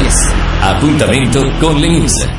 RCS. Appuntamento con le news.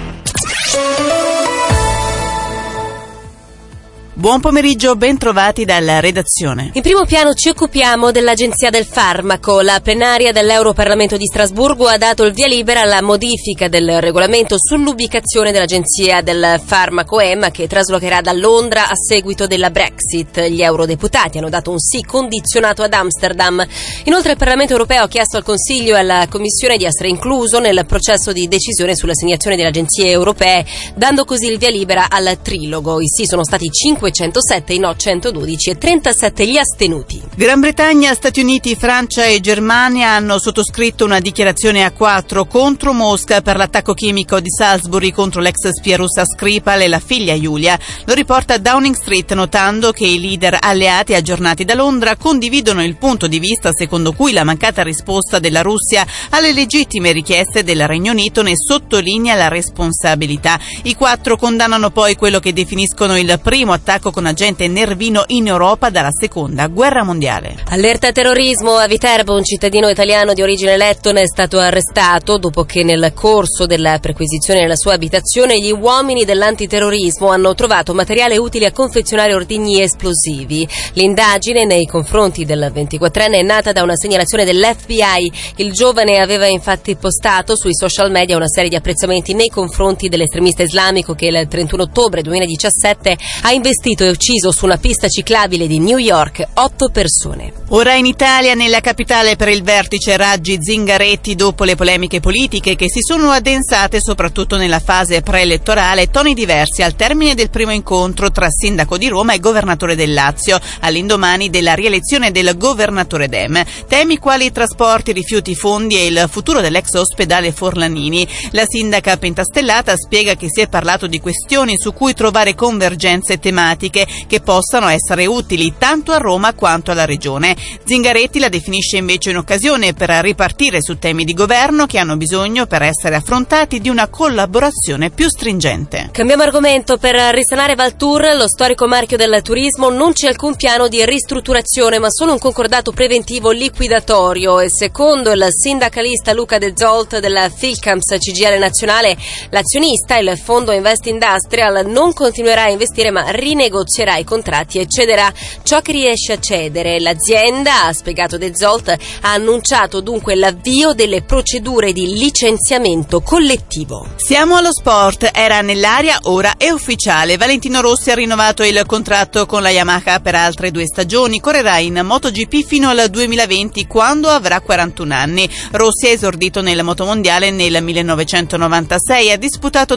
Buon pomeriggio, ben trovati dalla redazione. In primo piano ci occupiamo dell'Agenzia del Farmaco. La plenaria dell'Europarlamento di Strasburgo ha dato il via libera alla modifica del regolamento sull'ubicazione dell'Agenzia del Farmaco EMA, che traslocherà da Londra a seguito della Brexit. Gli eurodeputati hanno dato un sì condizionato ad Amsterdam. Inoltre il Parlamento europeo ha chiesto al Consiglio e alla Commissione di essere incluso nel processo di decisione sull'assegnazione delle agenzie europee, dando così il via libera al trilogo. I sì sono stati 507, i no 112 e 37 gli astenuti. Gran Bretagna, Stati Uniti, Francia e Germania hanno sottoscritto una dichiarazione a 4 contro Mosca per l'attacco chimico di Salisbury contro l'ex spia russa Skripal e la figlia Yulia. Lo riporta Downing Street, notando che i leader alleati aggiornati da Londra condividono il punto di vista secondo cui la mancata risposta della Russia alle legittime richieste del Regno Unito ne sottolinea la responsabilità. I 4 condannano poi quello che definiscono il primo attacco con agente nervino in Europa dalla seconda guerra mondiale. Allerta terrorismo a Viterbo. Un cittadino italiano di origine lettone è stato arrestato dopo che nel corso della perquisizione della sua abitazione gli uomini dell'antiterrorismo hanno trovato materiale utile a confezionare ordigni esplosivi. L'indagine nei confronti del 24enne è nata da una segnalazione dell'FBI. Il giovane aveva infatti postato sui social media una serie di apprezzamenti nei confronti dell'estremista islamico che il 31 ottobre 2017 ha investito e ucciso su una pista ciclabile di New York 8 persone. Ora in Italia, nella capitale, per il vertice Raggi-Zingaretti, dopo le polemiche politiche che si sono addensate soprattutto nella fase preelettorale, toni diversi al termine del primo incontro tra sindaco di Roma e governatore del Lazio, all'indomani della rielezione del governatore Dem. Temi quali trasporti, rifiuti, fondi e il futuro dell'ex ospedale Forlanini. La sindaca pentastellata spiega che si è parlato di questioni su cui trovare convergenze tematiche che possano essere utili tanto a Roma quanto alla regione. Zingaretti la definisce invece un'occasione per ripartire su temi di governo che hanno bisogno, per essere affrontati, di una collaborazione più stringente. Cambiamo argomento. Per risanare Valtour, lo storico marchio del turismo, non c'è alcun piano di ristrutturazione, ma solo un concordato preventivo liquidatorio. E secondo il sindacalista Luca De Zolt della Philcamps CGIL nazionale, l'azionista, il fondo Invest Industrial, non continuerà a investire ma rinegozierà i contratti e cederà ciò che riesce a cedere. L'azienda, ha spiegato De Zolt, ha annunciato dunque l'avvio delle procedure di licenziamento collettivo. Siamo allo sport. Era nell'aria, ora è ufficiale. Valentino Rossi ha rinnovato il contratto con la Yamaha per altre 2 stagioni. Correrà in MotoGP fino al 2020, quando avrà 41 anni. Rossi ha esordito nel motomondiale nel 1996, ha disputato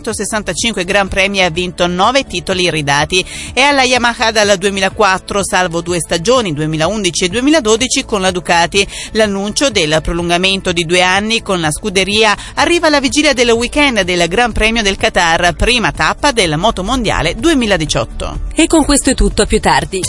365 Gran Premi e ha vinto 9 titoli ridati. È alla Yamaha dal 2004, salvo 2 stagioni, 2011 e 2012, con la Ducati. L'annuncio del prolungamento di 2 anni con la scuderia arriva alla vigilia del weekend del Gran Premio del Qatar, prima tappa del Motomondiale 2018. E con questo è tutto, a più tardi.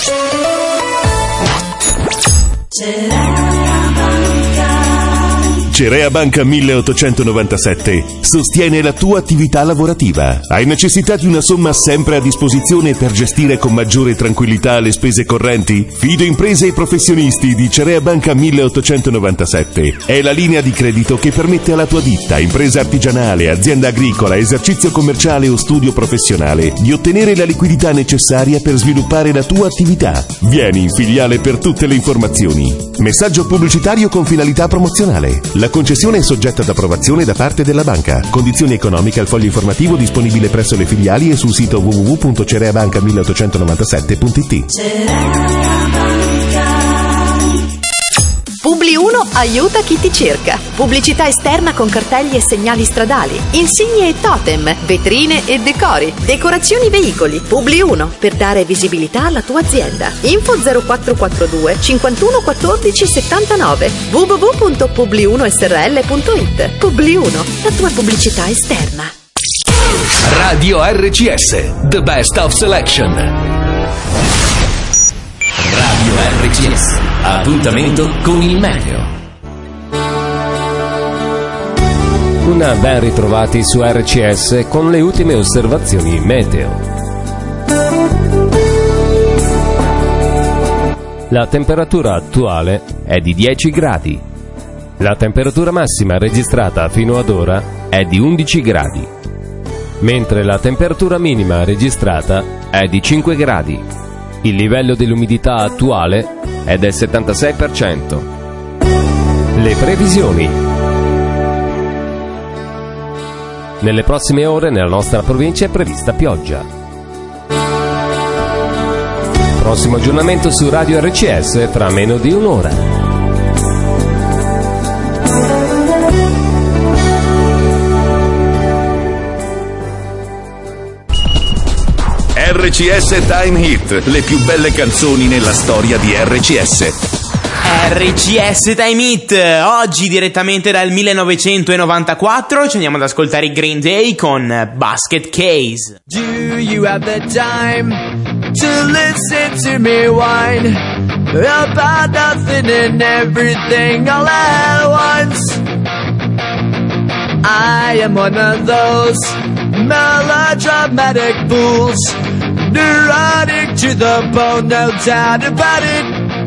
Cerea Banca 1897 sostiene la tua attività lavorativa. Hai necessità di una somma sempre a disposizione per gestire con maggiore tranquillità le spese correnti? Fido imprese e professionisti di Cerea Banca 1897 è la linea di credito che permette alla tua ditta, impresa artigianale, azienda agricola, esercizio commerciale o studio professionale di ottenere la liquidità necessaria per sviluppare la tua attività. Vieni in filiale per tutte le informazioni. Messaggio pubblicitario con finalità promozionale. La concessione è soggetta ad approvazione da parte della banca. Condizioni economiche al foglio informativo disponibile presso le filiali e sul sito www.cereabanca1897.it. Publi 1 aiuta chi ti cerca. Pubblicità esterna con cartelli e segnali stradali, insigne e totem, vetrine e decori, decorazioni veicoli. Publi 1 per dare visibilità alla tua azienda. Info 0442 51 14 79 www.publi1srl.it. Publi 1, la tua pubblicità esterna. Radio RCS, the best of selection. Radio RCS, appuntamento con il meteo. Ben ritrovati su RCS con le ultime osservazioni meteo. La temperatura attuale è di 10 gradi. La temperatura massima registrata fino ad ora è di 11 gradi, mentre la temperatura minima registrata è di 5 gradi. Il livello dell'umidità attuale è del 76%. Le previsioni. Nelle prossime ore nella nostra provincia è prevista pioggia. Prossimo aggiornamento su Radio RCS fra meno di un'ora. RCS Time Hit, le più belle canzoni nella storia di RCS. RCS Time Hit, oggi direttamente dal 1994 ci andiamo ad ascoltare i Green Day con Basket Case. Do you have the time to listen to me whine about nothing and everything all at once? I am one of those melodramatic fools, neurotic to the bone, no doubt about it.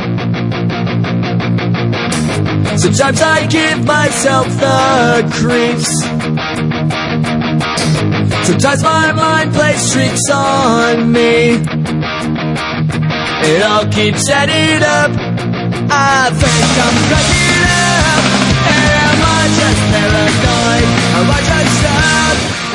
Sometimes I give myself the creeps. Sometimes my mind plays tricks on me. It all keeps adding up. I think I'm cracking up. Am I just paranoid? Am I just up?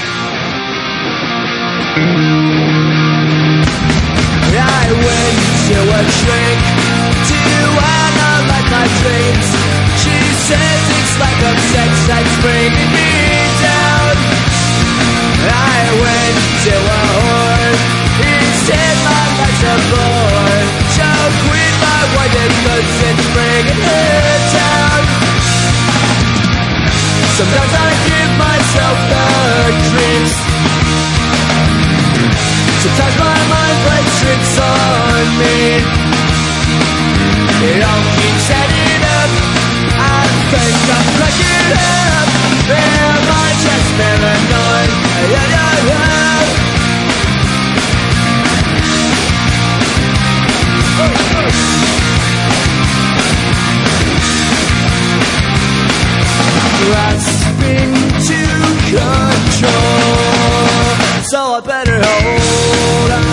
I went to a shrink to analyze my dreams. She says it's like a sex that's bringing me down. I went to a whore. He said my life's a bore. So quit my wife cause it's bringing her down. Sometimes I give myself the creeps. Sometimes my mind plays tricks on me. It all keeps adding up. I think I'm cracking up. Am I just paranoid? Yeah, yeah, yeah. Grasping to control, so I better hold on.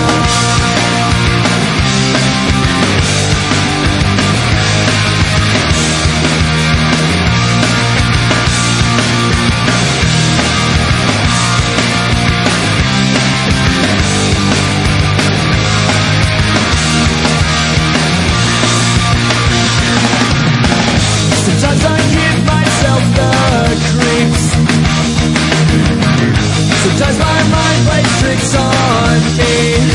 Sometimes I give myself the creeps. Sometimes my mind plays tricks on me.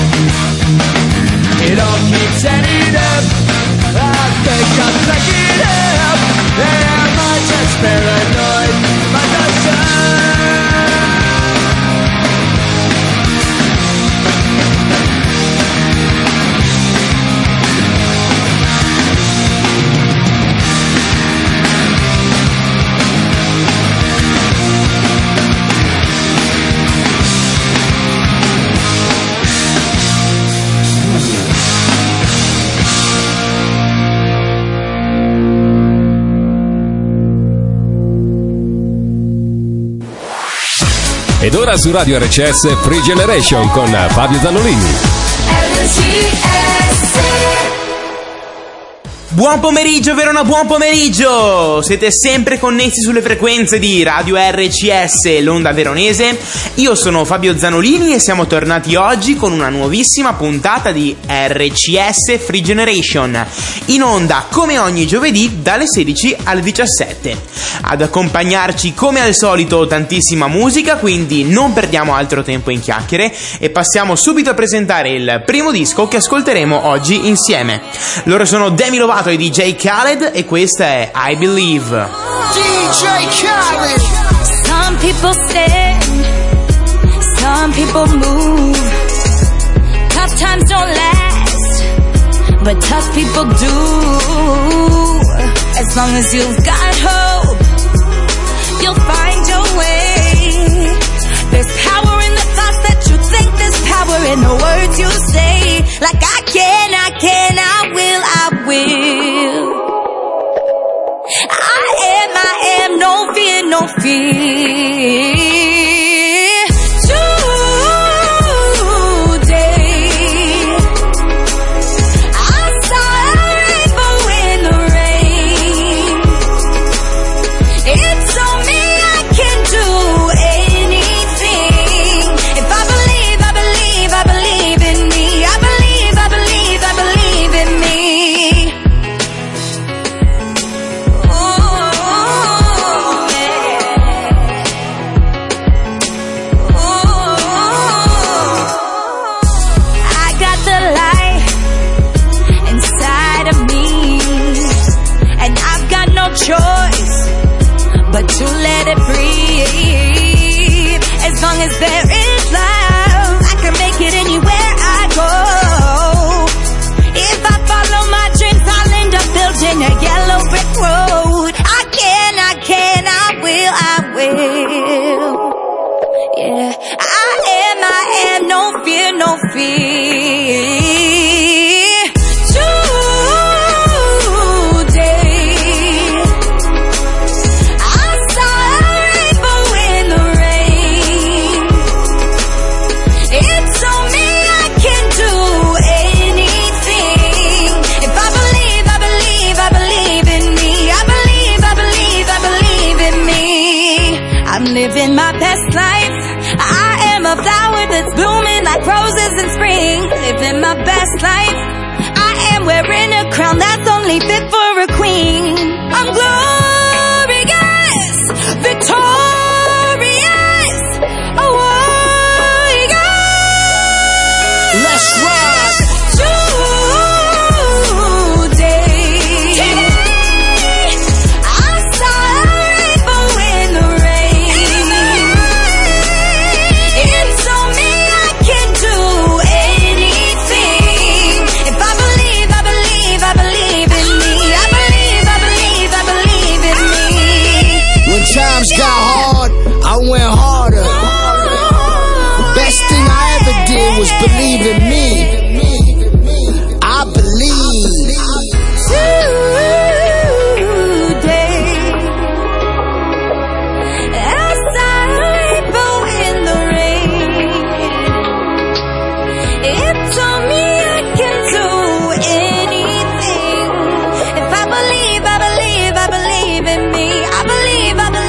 It all keeps adding up. I think I'm cracking up. Am I just paranoid? Am I just Ed ora su Radio RCS Free Generation con Fabio Zanolini. Buon pomeriggio Verona, buon pomeriggio! Siete sempre connessi sulle frequenze di Radio RCS, l'onda veronese. Io sono Fabio Zanolini e siamo tornati oggi con una nuovissima puntata di RCS Free Generation, in onda come ogni giovedì dalle 16 alle 17. Ad accompagnarci come al solito tantissima musica, quindi non perdiamo altro tempo in chiacchiere e passiamo subito a presentare il primo disco che ascolteremo oggi insieme. Loro sono Demi Lovato e DJ Khaled e questa è I Believe. DJ Khaled. Some people stand, some people move. Tough times don't last, but tough people do. As long as you've got hope, you'll find your way. There's power in the thoughts that you think, there's power in the words you say. Like I can, I will. I am no fear. Choice but to let it breathe. As long as there is love, I can make it anywhere I go. If I follow my dreams, I'll end up building a yellow brick road. I will. Yeah, I am, no fear, no fear. Living my best life. I am a flower that's blooming like roses in spring. Living my best life. I am wearing a crown that's only fit for a queen. I'm glorious, victorious, a warrior. Let's rock. Times got hard, I went harder. The best thing I ever did was believe in me. I believe. Today, as I rainbow in the rain, it told me I can do anything. If I believe, I believe, I believe in me. I believe, I believe.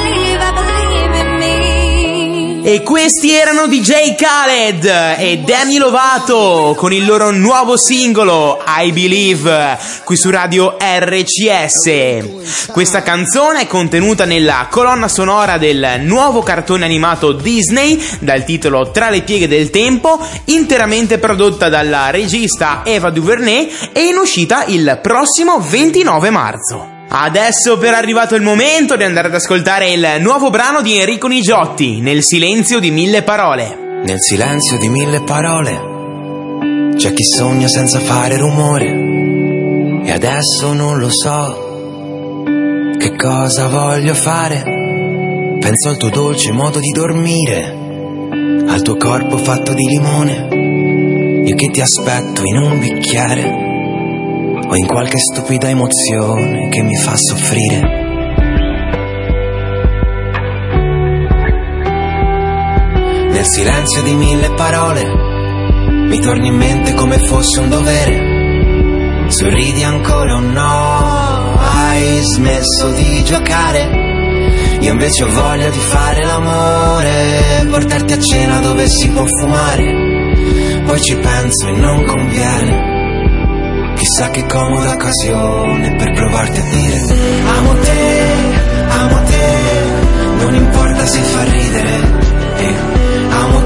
E questi erano DJ Khaled e Demi Lovato con il loro nuovo singolo I Believe qui su Radio RCS. Questa canzone è contenuta nella colonna sonora del nuovo cartone animato Disney dal titolo Tra le pieghe del tempo, interamente prodotta dalla regista Ava DuVernay e in uscita il prossimo 29 marzo. Adesso però è arrivato il momento di andare ad ascoltare il nuovo brano di Enrico Nigiotti, Nel silenzio di mille parole. Nel silenzio di mille parole c'è chi sogna senza fare rumore e adesso non lo so che cosa voglio fare. Penso al tuo dolce modo di dormire, al tuo corpo fatto di limone, io che ti aspetto in un bicchiere o in qualche stupida emozione che mi fa soffrire. Nel silenzio di mille parole mi torni in mente come fosse un dovere. Sorridi ancora o no? Hai smesso di giocare? Io invece ho voglia di fare l'amore, portarti a cena dove si può fumare. Poi ci penso e non conviene. Chissà che comoda occasione per provarti a dire amo te, non importa se fa ridere. Amo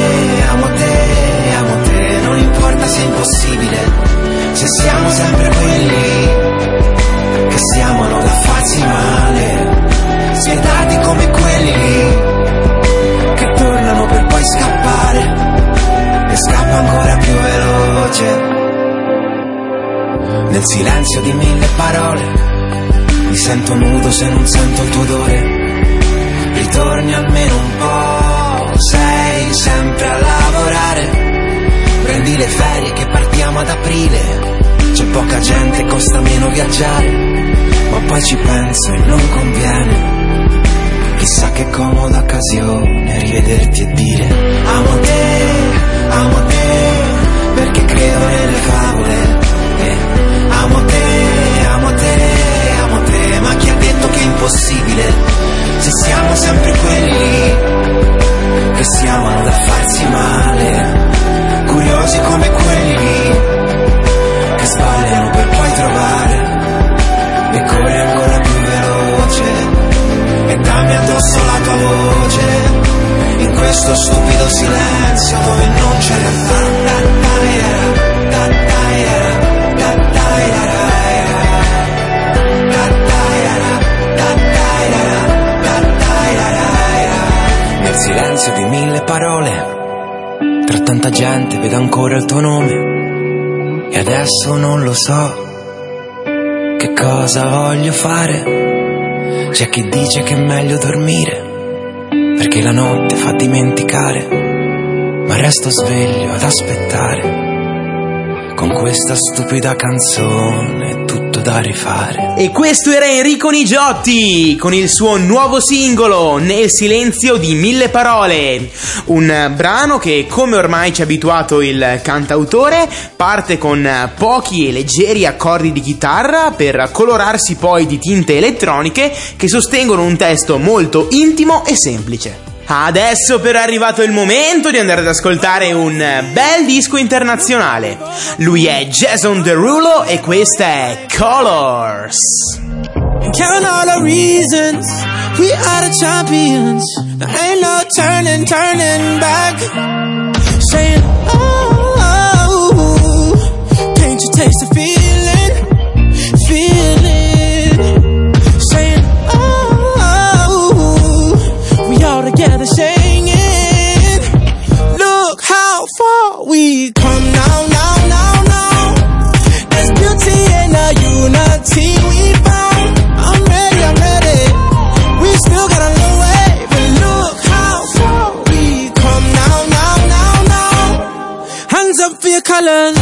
te, non importa se è impossibile. Se siamo sempre quelli che si amano da farsi male, spietati come quelli lì che tornano per poi scappare e scappa ancora più veloce. Nel silenzio di mille parole mi sento nudo se non sento il tuo odore. Ritorni almeno un po', sei sempre a lavorare. Prendi le ferie che partiamo ad aprile. C'è poca gente, costa meno viaggiare. Ma poi ci penso e non conviene. che comoda occasione rivederti e dire amo te, perché credo nelle favole. Amo te, amo te, amo te, ma chi ha detto che è impossibile? Se siamo sempre quelli che si amano da farsi male, curiosi come quelli che sbagliano per poi trovare, e corri ancora più veloce e dammi addosso la tua voce in questo stupido silenzio dove non c'è realtà. Nel silenzio di mille parole, tra tanta gente vedo ancora il tuo nome, e adesso non lo so che cosa voglio fare. C'è chi dice che è meglio dormire, perché la notte fa dimenticare, ma resto sveglio ad aspettare, con questa stupida canzone tutto da rifare. E questo era Enrico Nigiotti con il suo nuovo singolo Nel silenzio di mille parole, un brano che, come ormai ci ha abituato il cantautore, parte con pochi e leggeri accordi di chitarra per colorarsi poi di tinte elettroniche che sostengono un testo molto intimo e semplice. Adesso però è arrivato il momento di andare ad ascoltare un bel disco internazionale. Lui è Jason Derulo e questa è Colors. Count all the reasons we are the champions. There ain't no turning back. Saying, oh, can't you taste the feeling? Saying, oh, we all together singing. Look how far we come now. There's beauty in the unity we found. I'm ready. We still got a long way, but look how far we come now. Hands up for your colors.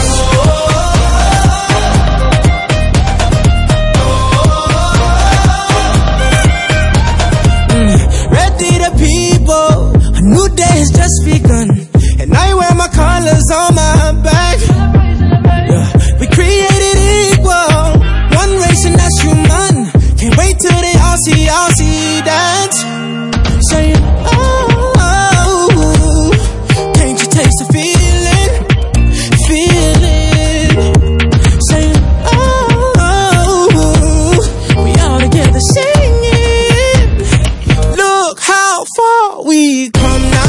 Ready the people, a new day has just begun, and I wear my colors on my back. We created equal, one race and that's human. Can't wait till they all see dance. Saying, oh, can't you taste the feeling? Saying, oh, we all together singing. Look how far we come now.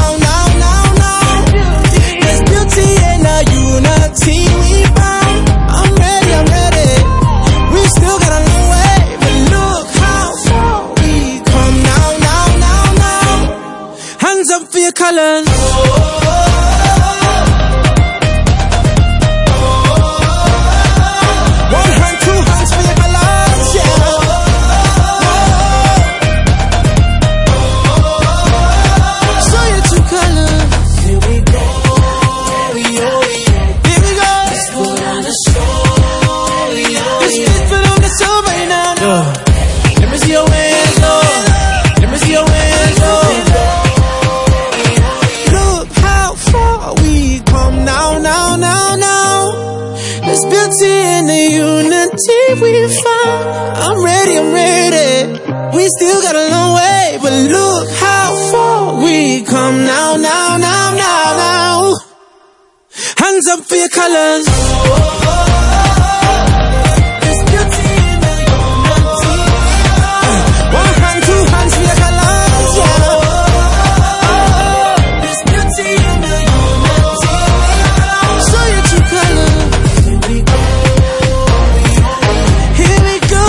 There's beauty in the unity we found. I'm ready. We still got a long way, but look how far we come now. Hands up for your colors. One hand, two hands for your colors, yeah. Show your true colors. Here we go. Let's put on the show. Let's put on the show right now. Let me see your hands, Let me see your hands, Look how far we come now. There's beauty in the unity we found. I'm ready. We still got a long way, but look how far we come now. Hands up for your colors. There's beauty in the unity. One hand, two hands for your colors, yeah. There's beauty in the unity. Show your true colors. Here we go.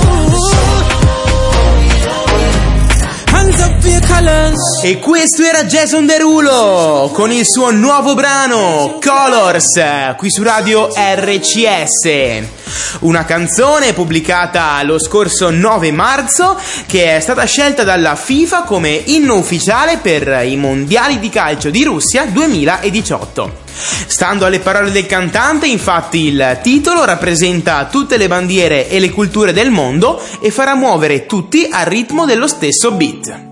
Hands up for your colors. E questo era Jason Derulo con il suo nuovo brano Colors, qui su Radio RCS. Una canzone pubblicata lo scorso 9 marzo che è stata scelta dalla FIFA come inno ufficiale per i mondiali di calcio di Russia 2018. Stando alle parole del cantante, infatti, il titolo rappresenta tutte le bandiere e le culture del mondo e farà muovere tutti al ritmo dello stesso beat.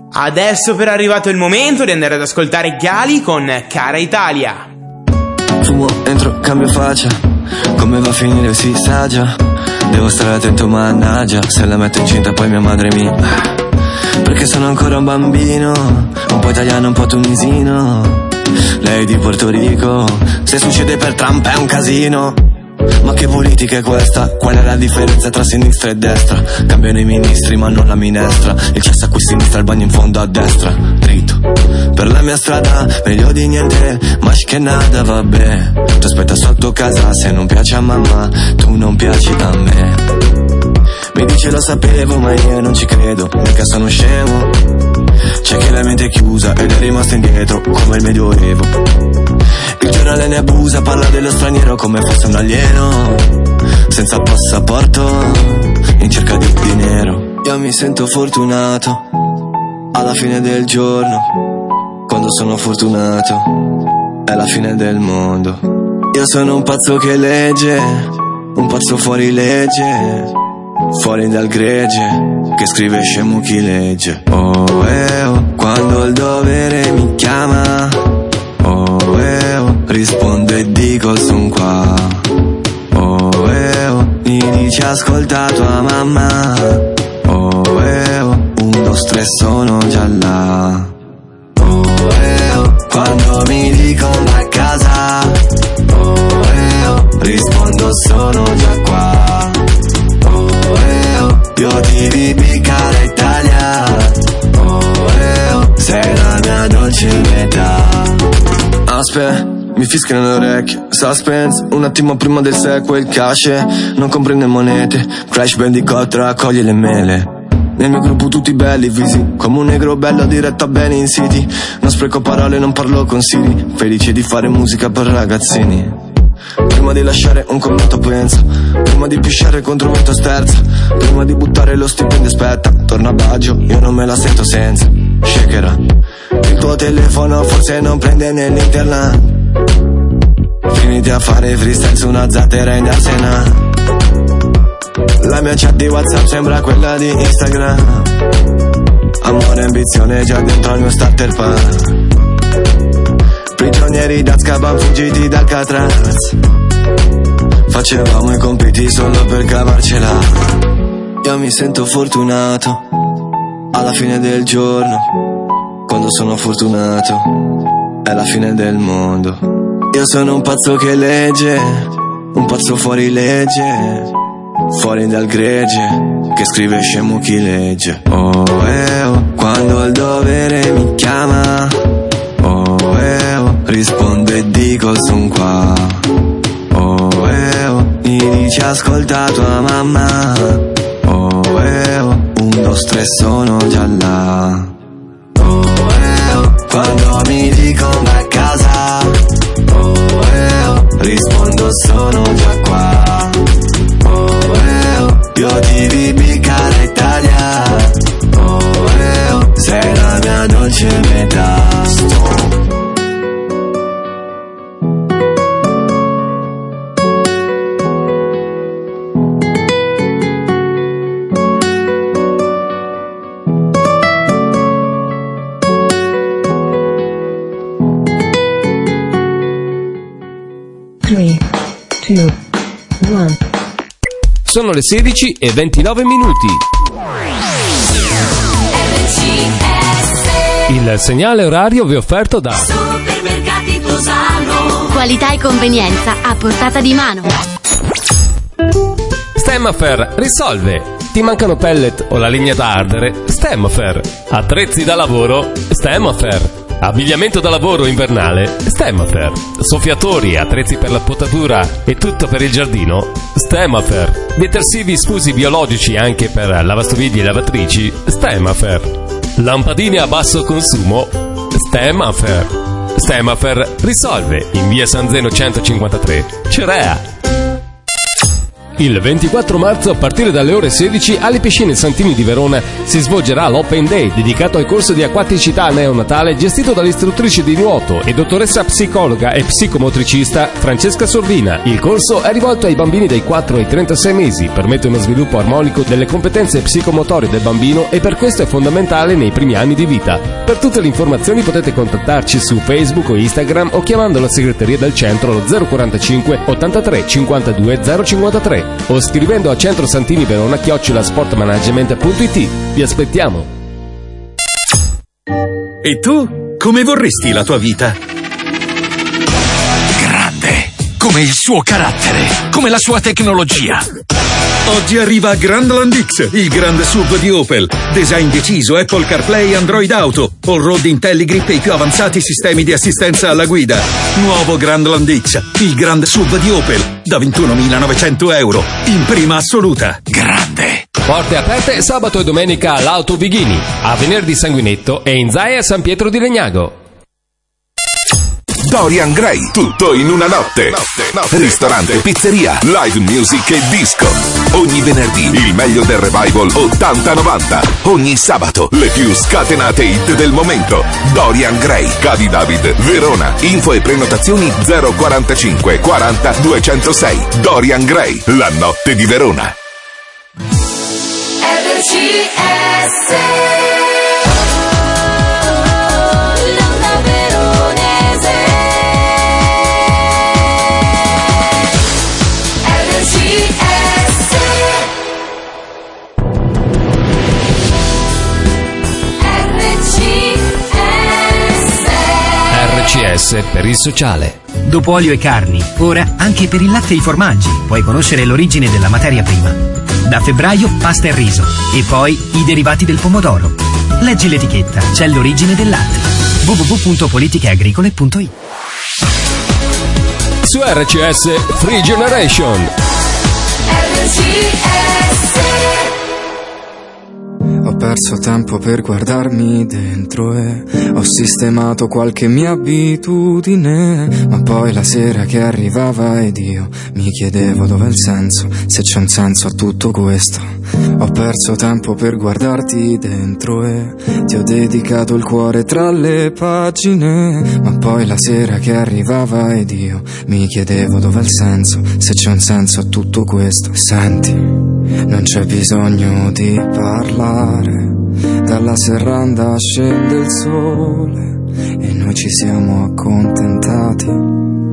Adesso però è arrivato il momento di andare ad ascoltare Gali con Cara Italia. Fumo, entro, cambio faccia, come va a finire si sa già. Devo stare attento, mannaggia, se la metto incinta poi mia madre mi... Perché sono ancora un bambino, un po' italiano, un po' tunisino. Lei di Porto Rico, se succede per Trump è un casino. Ma che politica è questa? Qual è la differenza tra sinistra e destra? Cambiano i ministri ma non la minestra. Il cesso qui a sinistra, il bagno in fondo a destra. Dritto per la mia strada, meglio di niente, ma che nada, vabbè. Ti aspetta sotto casa, se non piace a mamma, tu non piaci a me. Mi dice lo sapevo ma io non ci credo, mica sono scemo. C'è chi la mente è chiusa ed è rimasto indietro come il medioevo. Il giornale ne abusa, parla dello straniero come fosse un alieno, senza passaporto, in cerca di dinero. Io mi sento fortunato, alla fine del giorno, quando sono fortunato, è la fine del mondo. Io sono un pazzo che legge, un pazzo fuori legge, fuori dal gregge, che scrive scemo chi legge. Oh, quando il dovere mi chiama, oh, rispondo e dico son qua. Oh, mi dice ascolta tua mamma. Oh, 1, 2, 3 sono già là. Oh, quando mi dicono a casa, oh, rispondo sono già qua. Oh, io ti vivi cara Italia. Oh, sei la mia dolce metà. Aspetta, mi fischiano le orecchie, suspense, un attimo prima del sequel, cash, non comprende monete, Crash Bandicoot raccoglie le mele. Nel mio gruppo tutti belli, visi, come un negro bello diretto a bene in city. Non spreco parole, non parlo con Siri, felice di fare musica per ragazzini. Prima di lasciare un commento penso, prima di pisciare contro un sterzo, prima di buttare lo stipendio aspetta, torna a Baggio, io non me la sento senza. Shakera, il tuo telefono forse non prende nell'internet. Finiti a fare freestyle su una zattera in Arsena. La mia chat di WhatsApp sembra quella di Instagram. Amore e ambizione già dentro al mio starter pack. Prigionieri d'Azkaban fuggiti dal Alcatraz. Facevamo i compiti solo per cavarcela. Io mi sento fortunato, alla fine del giorno, quando sono fortunato, è la fine del mondo. Io sono un pazzo che legge, un pazzo fuori legge, fuori dal gregge, che scrive scemo chi legge. Oh, quando il dovere mi chiama, oh, rispondo e dico son qua. Oh, mi dice ascolta tua mamma. Oh, 1, 2, 3 sono già là. Oh, quando mi dicono a casa, oh, rispondo sono già qua. Oh, io ti vivi cara Italia. Oh, sei la mia dolce metà. Sono le 16:29 minuti. Il segnale orario vi è offerto da Supermercati Tosano. Qualità e convenienza a portata di mano. Stemmafer risolve. Ti mancano pellet o la legna da ardere? Stemmafer. Attrezzi da lavoro? Stemmafer. Abbigliamento da lavoro invernale? Stemmafer. Soffiatori, attrezzi per la potatura e tutto per il giardino? Stemmafer. Detersivi sfusi biologici anche per lavastoviglie e lavatrici? Stemmafer. Lampadine a basso consumo? Stemmafer. Stemmafer risolve in via San Zeno 153, Cerea. Il 24 marzo a partire dalle ore 16 alle piscine Santini di Verona si svolgerà l'Open Day dedicato al corso di acquaticità neonatale gestito dall'istruttrice di nuoto e dottoressa psicologa e psicomotricista Francesca Sorvina. Il corso è rivolto ai bambini dai 4 ai 36 mesi, permette uno sviluppo armonico delle competenze psicomotorie del bambino e per questo è fondamentale nei primi anni di vita. Per tutte le informazioni potete contattarci su Facebook o Instagram o chiamando la segreteria del centro allo 045 83 52 053 o scrivendo a Centro Santini Verona @sportmanagement.it. Vi aspettiamo. E tu? Come vorresti la tua vita? Grande, come il suo carattere, come la sua tecnologia. Oggi arriva Grandland X, il grande SUV di Opel. Design deciso, Apple CarPlay, Android Auto, on-road IntelliGrip e i più avanzati sistemi di assistenza alla guida. Nuovo Grandland X, il grande SUV di Opel, da 21.900 euro, in prima assoluta. Grande! Porte aperte sabato e domenica all'Auto Vighini, a Venerdì Sanguinetto e in Zaia San Pietro di Legnago. Dorian Gray, tutto in una notte. Ristorante, pizzeria, live music e disco. Ogni venerdì il meglio del revival 80-90. Ogni sabato le più scatenate hit del momento. Dorian Gray, Cadi David, Verona. Info e prenotazioni 045 40 206. Dorian Gray, la notte di Verona. RCS RCS per il sociale. Dopo olio e carni, ora anche per il latte e i formaggi puoi conoscere l'origine della materia prima. Da febbraio pasta e riso e poi i derivati del pomodoro. Leggi l'etichetta, c'è l'origine del latte. www.politicheagricole.it. Su RCS Free Generation. Ho perso tempo per guardarmi dentro e ho sistemato qualche mia abitudine, ma poi la sera che arrivava ed io mi chiedevo dov'è il senso, se c'è un senso a tutto questo. Ho perso tempo per guardarti dentro e ti ho dedicato il cuore tra le pagine, ma poi la sera che arrivava ed io mi chiedevo dov'è il senso, se c'è un senso a tutto questo. Senti, non c'è bisogno di parlare, dalla serranda scende il sole e noi ci siamo accontentati.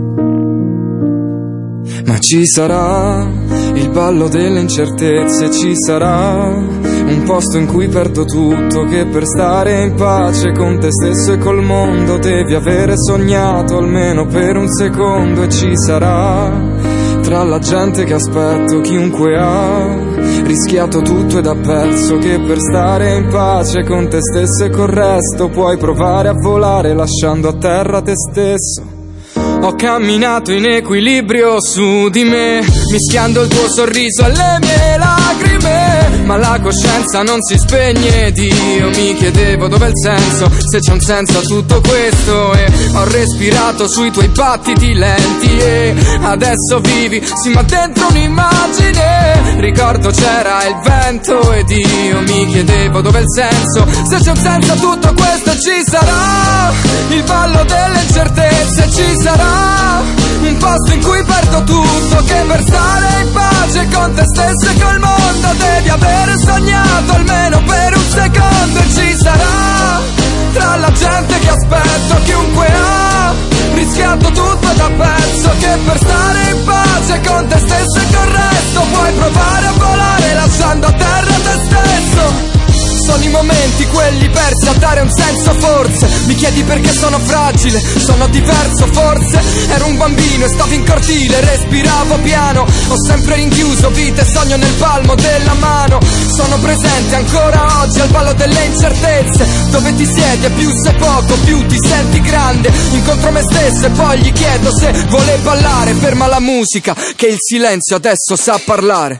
Ma ci sarà il ballo delle incertezze, ci sarà un posto in cui perdo tutto, che per stare in pace con te stesso e col mondo devi avere sognato almeno per un secondo. E ci sarà tra la gente che aspetto chiunque ha rischiato tutto ed ha perso, che per stare in pace con te stesso e col resto puoi provare a volare lasciando a terra te stesso. Ho camminato in equilibrio su di me, mischiando il tuo sorriso alle mie lacrime, ma la coscienza non si spegne ed io mi chiedevo dov'è il senso, se c'è un senso a tutto questo. E ho respirato sui tuoi battiti lenti e adesso vivi, sì ma dentro un'immagine. Ricordo c'era il vento ed io mi chiedevo dov'è il senso, se c'è un senso a tutto questo. E ci sarà il ballo delle incertezze, ci sarà un posto in cui perdo tutto, che per stare in pace con te stesso e col mondo devi avere sognato almeno per un secondo. E ci sarà tra la gente che aspetto chiunque ha rischiato tutto ed ha perso, che per stare in pace con te stesso e col resto puoi provare a volare lasciando a terra te stesso. Sono i momenti quelli persi a dare un senso forse. Mi chiedi perché sono fragile, sono diverso forse. Ero un bambino e stavo in cortile, respiravo piano. Ho sempre rinchiuso vita e sogno nel palmo della mano. Sono presente ancora oggi al ballo delle incertezze, dove ti siedi e più sei poco, più ti senti grande. Incontro me stesso e poi gli chiedo se vuole ballare. Ferma la musica che il silenzio adesso sa parlare.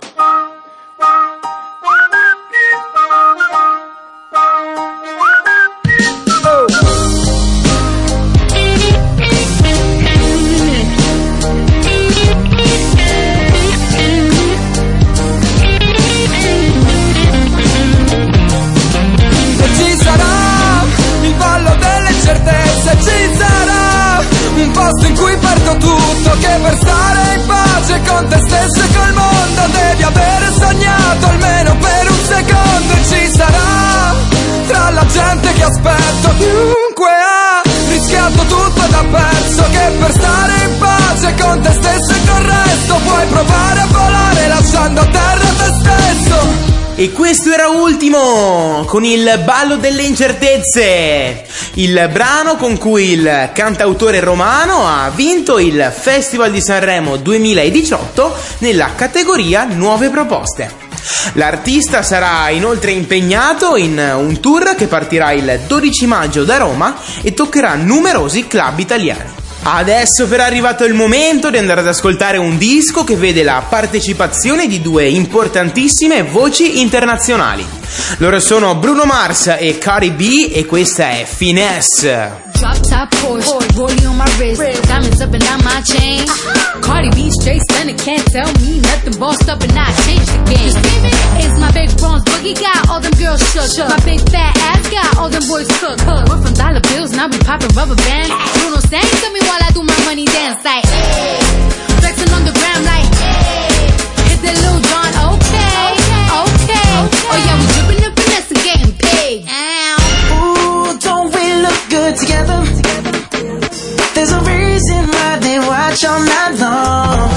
che per stare in pace con te stesso e col mondo devi avere sognato almeno per un secondo. E ci sarà tra la gente che aspetto chiunque ha rischiato tutto ed ha perso, che per stare in pace con te stesso e col resto puoi provare a volare lasciando a terra te stesso. E questo era Ultimo con il ballo delle incertezze, il brano con cui il cantautore romano ha vinto il Festival di Sanremo 2018 nella categoria Nuove Proposte. L'artista sarà inoltre impegnato in un tour che partirà il 12 maggio da Roma e toccherà numerosi club italiani. Adesso però è arrivato il momento di andare ad ascoltare un disco che vede la partecipazione di due importantissime voci internazionali. Loro sono Bruno Mars e Cardi B e questa è Finesse. Drop top Porsche, rollie on my wrist, diamonds up and down my chain. Cardi B straight stunning, can't tell me nothing. Bossed up and I changed the game. It's my big bronze boogie, got all them girls shook. My big fat ass got all them boys cooked. We're from dollar bills, now we poppin' rubber bands. Bruno sang to me while I do my money dance like, hey. Flexing on the gram like, hey. Hit that Lil Jon, okay. Oh yeah, we drippin' and finesse and getting paid. Ooh, don't we look good together? There's a reason why they watch all night long.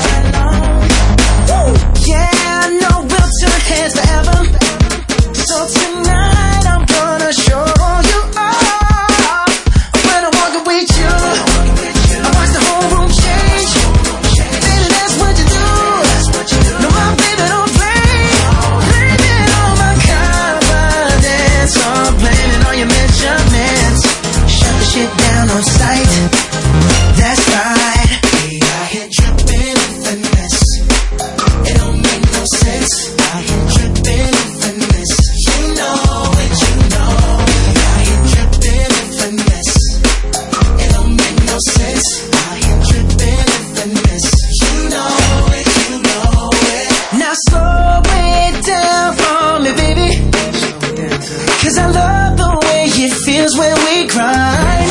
Yeah, I know we'll turn heads forever. So tonight I'm gonna show you all. When I'm walking with you, I watch the whole room change. Baby, that's what you do. No, my baby don't play. Blame it on my confidence, or blame it on your measurements. Shut the shit down on sight. That's right. We out here dripping in finesse. It don't make no sense. Out here dripping in finesse. You know it, you know. We out here dripping in finesse. It don't make no sense. Out here dripping in finesse. You know it, you know it. Now slow it down for me, baby. 'Cause I love the way it feels when we grind.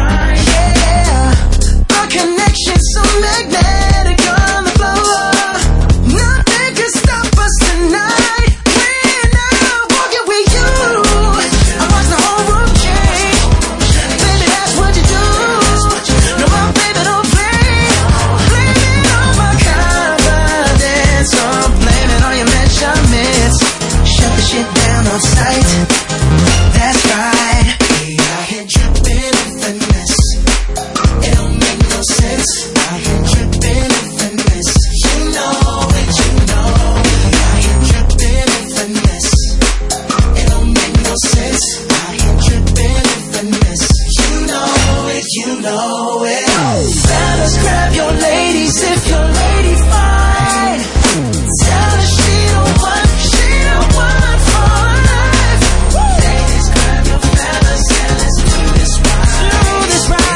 Connection so magnetic on the floor. Nothing can stop us tonight. When I'm walking with you, I watch the whole room change. Baby, that's what you do. No, my baby don't play. Blame it on my confidence, or blame it on your measurements. Shut the shit down on sight. That's right. We out here dripping in finesse. It don't make no sense. I am dripping in finesse. You know it, you know. I am dripping in finesse. It don't make no sense. I am dripping in finesse. You know it, you know it. Fellas, grab your ladies if your lady's fine. Tell her she don't want for life. Ladies, grab your fellas and let's do this right. Do this right.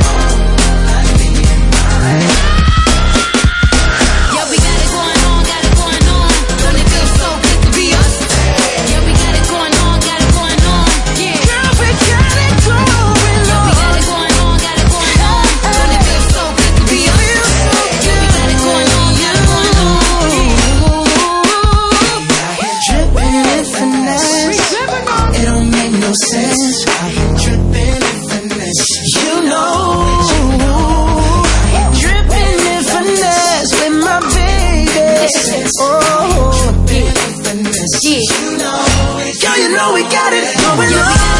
Sense. I am dripping in finesse. You know, I am dripping in finesse with my baby. Oh, dripping in finesse. You know it. Girl, you know we got it going on.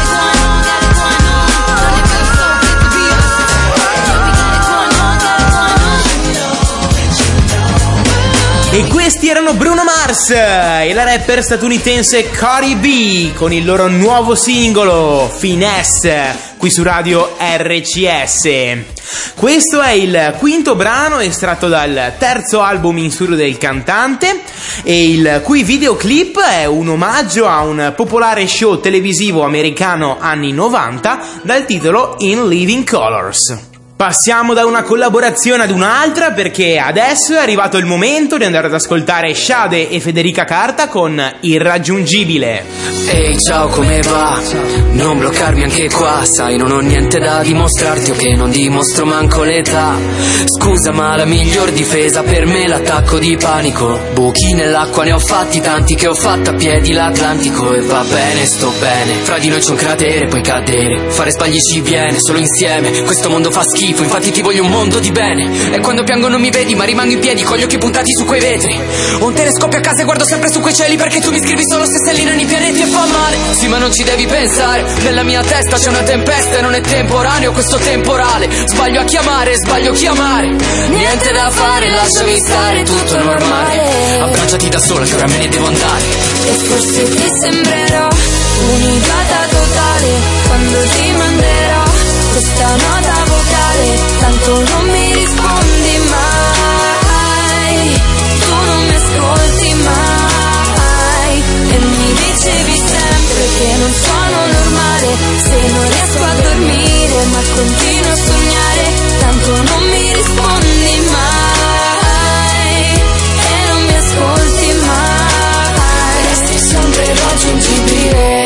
E questi erano Bruno Mars e la rapper statunitense Cardi B con il loro nuovo singolo Finesse qui su Radio RCS. Questo è il quinto brano estratto dal terzo album in studio del cantante e il cui videoclip è un omaggio a un popolare show televisivo americano anni 90 dal titolo In Living Colors. Passiamo da una collaborazione ad un'altra, perché adesso è arrivato il momento di andare ad ascoltare Sade e Federica Carta con Irraggiungibile. Ehi, ciao, come va? Non bloccarmi anche qua, sai, non ho niente da dimostrarti, o che non dimostro manco l'età. Scusa, ma la miglior difesa per me è l'attacco di panico. Buchi nell'acqua ne ho fatti tanti, che ho fatto a piedi l'Atlantico. E va bene, sto bene, fra di noi c'è un cratere, puoi cadere, fare sbagli ci viene, solo insieme questo mondo fa schifo, infatti ti voglio un mondo di bene. E quando piango non mi vedi, ma rimango in piedi con gli occhi puntati su quei vetri. Ho un telescopio a casa e guardo sempre su quei cieli, perché tu mi scrivi solo se sei lì nei pianeti e fa male. Sì, ma non ci devi pensare, nella mia testa c'è una tempesta e non è temporaneo questo temporale. Sbaglio a chiamare, sbaglio a chiamare, niente da fare, lasciami stare, tutto è normale. Abbracciati da sola che ora me ne devo andare. E forse ti sembrerò un'idiota totale quando ti manderò questa nota vocale, tanto non mi rispondi mai, tu non mi ascolti mai, e mi dicevi sempre che non sono normale se non riesco a dormire, ma continuo a sognare, tanto non mi rispondi mai, e non mi ascolti mai, resti sempre irraggiungibile.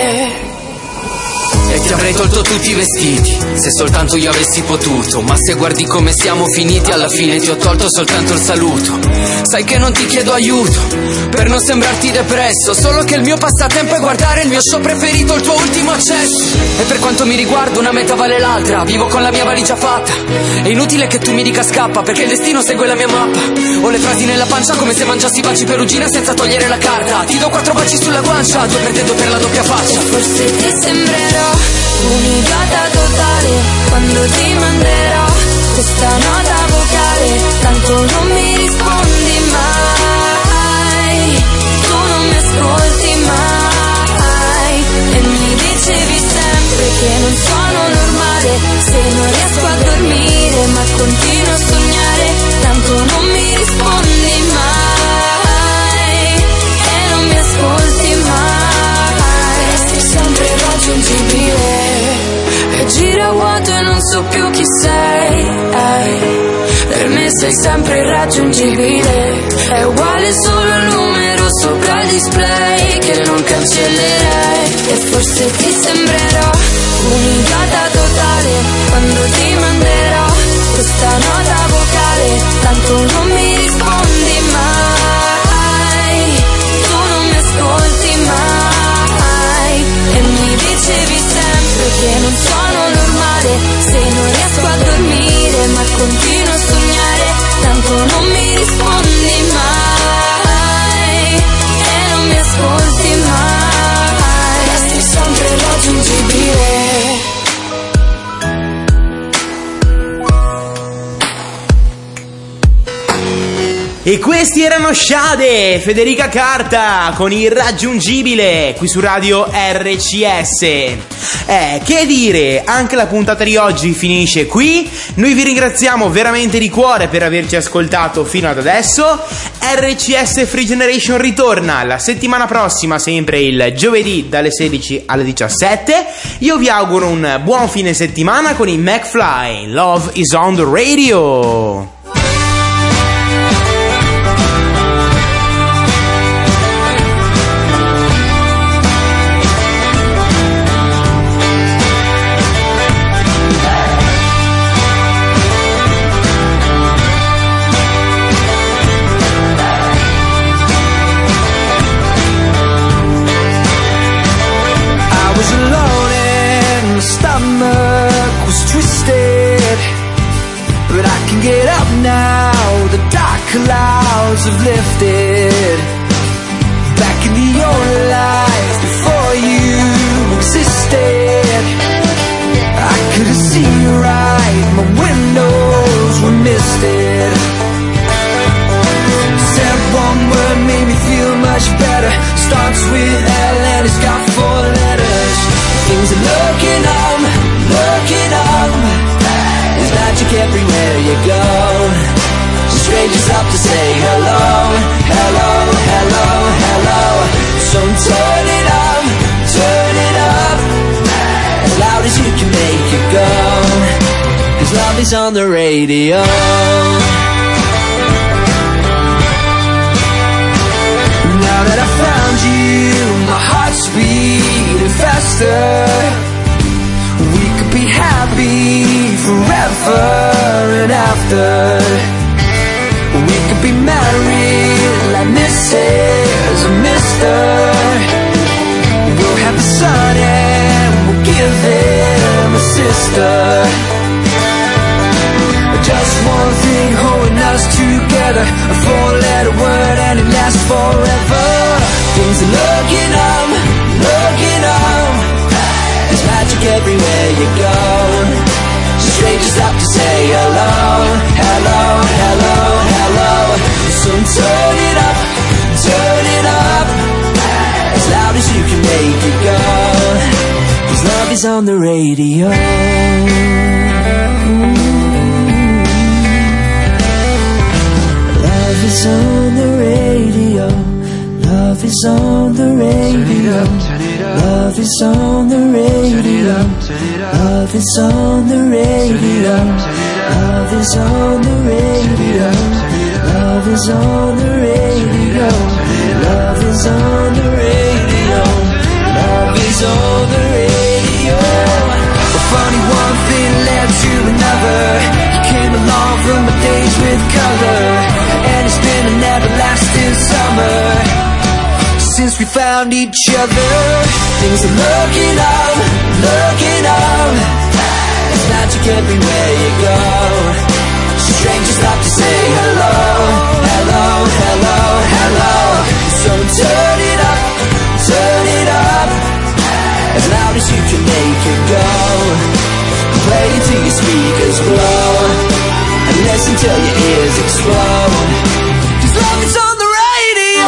E ti avrei tolto tutti i vestiti, se soltanto io avessi potuto. Ma se guardi come siamo finiti, alla fine ti ho tolto soltanto il saluto. Sai che non ti chiedo aiuto, per non sembrarti depresso, solo che il mio passatempo è guardare il mio show preferito, il tuo ultimo accesso. E per quanto mi riguarda una meta vale l'altra, vivo con la mia valigia fatta. È inutile che tu mi dica scappa, perché il destino segue la mia mappa. Ho le frasi nella pancia come se mangiassi baci perugina senza togliere la carta. Ti do 4 baci sulla guancia, 2 per te, 2 per la doppia faccia. Forse ti sembrerò un'idiota totale quando ti manderò questa nota vocale, tanto non mi rispondi mai, tu non mi ascolti mai, e mi dicevi sempre che non sono normale se non riesco a dormire, ma continuo a sognare, tanto non mi rispondi mai, e non mi ascolti mai, resti sempre irraggiungibile. E gira a vuoto e non so più chi sei, per me sei sempre irraggiungibile. È uguale solo il numero sopra il display che non cancellerei. E forse ti sembrerò un'idiota totale quando ti manderò questa nota vocale, tanto non mi rispondi mai, tu non mi ascolti mai, e mi dicevi sempre che non sono normale se non riesco a dormire, ma continuo a sognare, tanto non mi rispondi mai, e non mi ascolti mai, resti sempre irraggiungibile. E questi erano Sade, Federica Carta con Irraggiungibile qui su Radio RCS. Che dire, anche la puntata di oggi finisce qui. Noi vi ringraziamo veramente di cuore per averci ascoltato fino ad adesso. RCS Free Generation ritorna la settimana prossima, sempre il giovedì dalle 16 alle 17. Io vi auguro un buon fine settimana con i McFly. Love is on the radio. Get up now, the dark clouds have lifted. Back in the old life before you existed, I couldn't see right, my windows were misted. Said one word made me feel much better. Starts with L and it's got 4 letters. Things are looking up, looking up. There's magic everywhere you go. Strangers up to say hello, hello, hello, hello. So turn it up, as loud as you can make it go. 'cause love is on the radio. Now that I found you, my heart's beating faster. We could be happy forever and after. We could be married like Mrs. and Mr. We'll have a son and we'll give him a sister. Just one thing holding us together, a four-letter word and it lasts forever. Things are looking up, looking up. There's magic everywhere you go. Strangers stop to say hello, hello, hello, hello. So turn it up, as loud as you can make it go. 'Cause love is on the radio. Love is on the radio. Love is on the radio. Love is on the radio. Love is on the radio. Love is on the radio. Love is on the radio. Love is on the radio. Love is on the radio. Well, funny, one thing led to another. You came along from my days with color, and it's been an everlasting summer since we found each other. Things are looking up, looking up. There's magic everywhere you go. Strangers stop to say hello, hello, hello, hello. So turn it up, as loud as you can make it go. Play it till your speakers blow, and listen till your ears explode. 'Cause love is on the radio.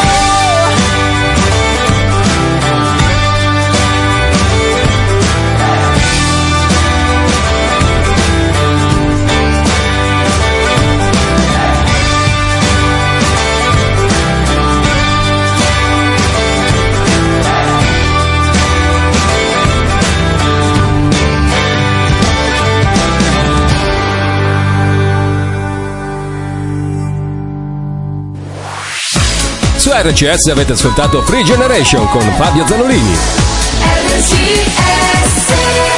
Su RCS avete ascoltato Free Generation con Fabio Zanolini. RCS